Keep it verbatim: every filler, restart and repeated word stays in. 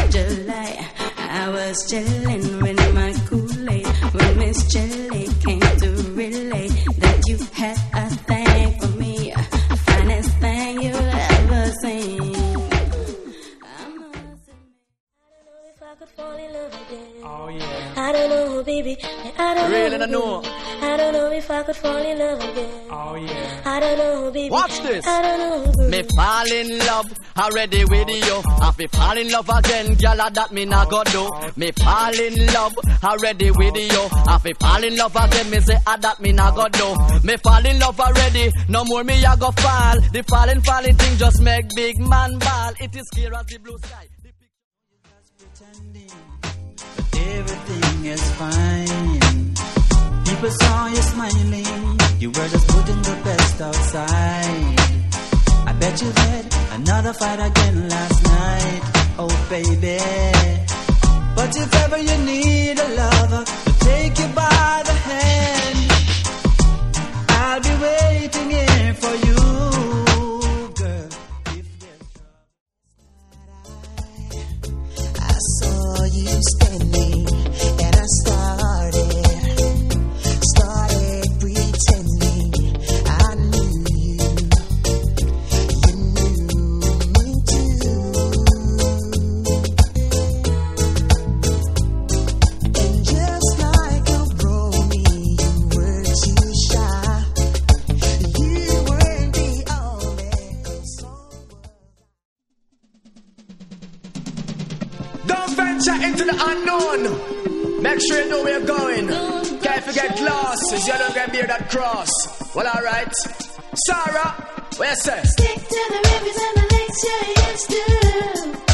July, I was chilling with my Kool-Aid when Miss Jelly came to relay that you had a thing for me, finest thing you'll ever seen. I could fall in love again. Oh yeah. I don't know, baby. I don't really know. know. I don't know if I could fall in love again. Oh yeah. I don't know, baby. Watch this. I don't know. Me fall in love already with you. I fi fall in love again, girl. That me not go do. Me fall in love already with you. I fi fall in love again. Me say ah, that me not go do. Me fall in love already. No more me a go fall. The falling falling thing just make big man ball. It is clear as the blue sky. But everything is fine. People saw you smiling. You were just putting the best outside. I bet you had another fight again last night. Oh baby. But if ever you need a lover to take you by the hand, I'll be waiting here for you, girl. If I saw you standing and I started, started pretending I knew you. You knew me too. And just like a brony, you were too shy. You weren't the only someone. Don't venture into the unknown. Make sure you know where you're going. Can't forget glasses, you don't get beard that cross. Well, alright. Sarah, what you say? Stick to the rivers and the lakes you used to.